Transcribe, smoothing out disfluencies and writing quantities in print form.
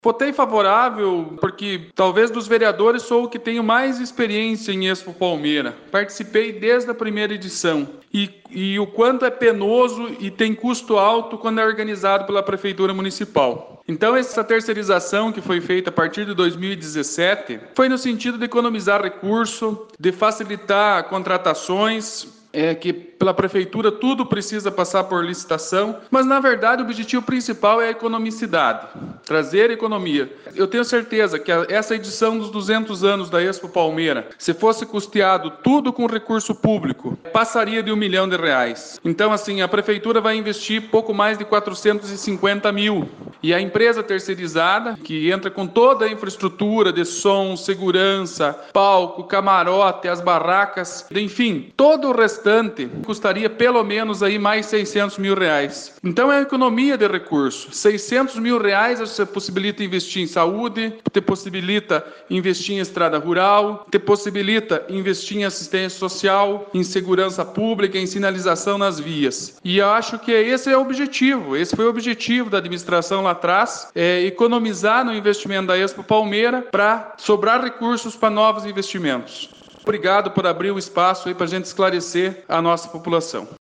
Votei favorável porque talvez dos vereadores sou o que tenho mais experiência em Expo Palmeira. Participei desde a primeira edição e o quanto é penoso e tem custo alto quando é organizado pela Prefeitura Municipal. Então essa terceirização que foi feita a partir de 2017 foi no sentido de economizar recurso, de facilitar contratações, que pela prefeitura tudo precisa passar por licitação, mas na verdade o objetivo principal é a economicidade, trazer economia. Eu tenho certeza que essa edição dos 200 anos da Expo Palmeira, se fosse custeado tudo com recurso público, passaria de R$1 milhão. Então, assim, a prefeitura vai investir pouco mais de 450 mil. E a empresa terceirizada, que entra com toda a infraestrutura de som, segurança, palco, camarote, as barracas, enfim, todo o restante custaria pelo menos aí mais R$600 mil. Então é a economia de recursos. R$600 mil você possibilita investir em saúde, te possibilita investir em estrada rural, te possibilita investir em assistência social, em segurança pública, em sinalização nas vias. E eu acho que esse é o objetivo. Esse foi o objetivo da administração lá atrás, economizar no investimento da Expo Palmeira para sobrar recursos para novos investimentos. Obrigado por abrir o espaço aí para a gente esclarecer a nossa população.